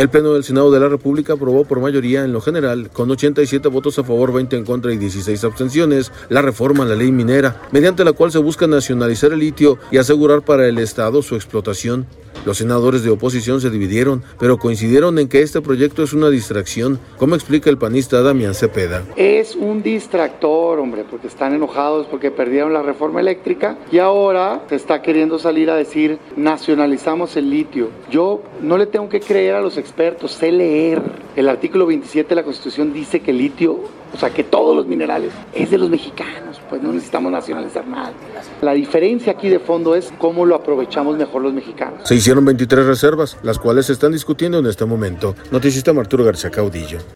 El Pleno del Senado de la República aprobó por mayoría en lo general, con 87 votos a favor, 20 en contra y 16 abstenciones, la reforma a la ley minera, mediante la cual se busca nacionalizar el litio y asegurar para el Estado su explotación. Los senadores de oposición se dividieron, pero coincidieron en que este proyecto es una distracción, como explica el panista Damián Cepeda. Es un distractor, hombre, porque están enojados porque perdieron la reforma eléctrica y ahora se está queriendo salir a decir nacionalizamos el litio. Yo no le tengo que creer a los expertos, sé leer. El artículo 27 de la Constitución dice que el litio, o sea, que todos los minerales es de los mexicanos, pues no necesitamos nacionalizar nada. La diferencia aquí de fondo es cómo lo aprovechamos mejor los mexicanos. Se hicieron 23 reservas, las cuales se están discutiendo en este momento. Noticista Arturo García Caudillo.